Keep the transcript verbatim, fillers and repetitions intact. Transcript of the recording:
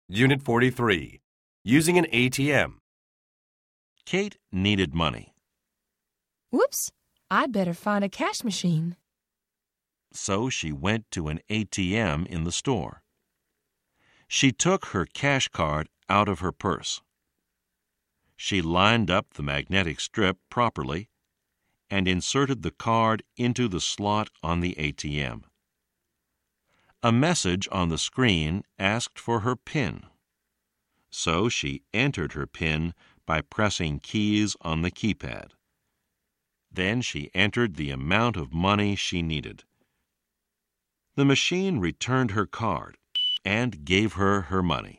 Unit forty-three. Using an A T M. Kate needed money. Whoops, I'd better find a cash machine. So she went to an A T M in the store. She took her cash card out of her purse. She lined up the magnetic strip properly and inserted the card into the slot on the A T M. A message on the screen asked for her PIN. So she entered her PIN by pressing keys on the keypad. Then she entered the amount of money she needed. The machine returned her card and gave her her money.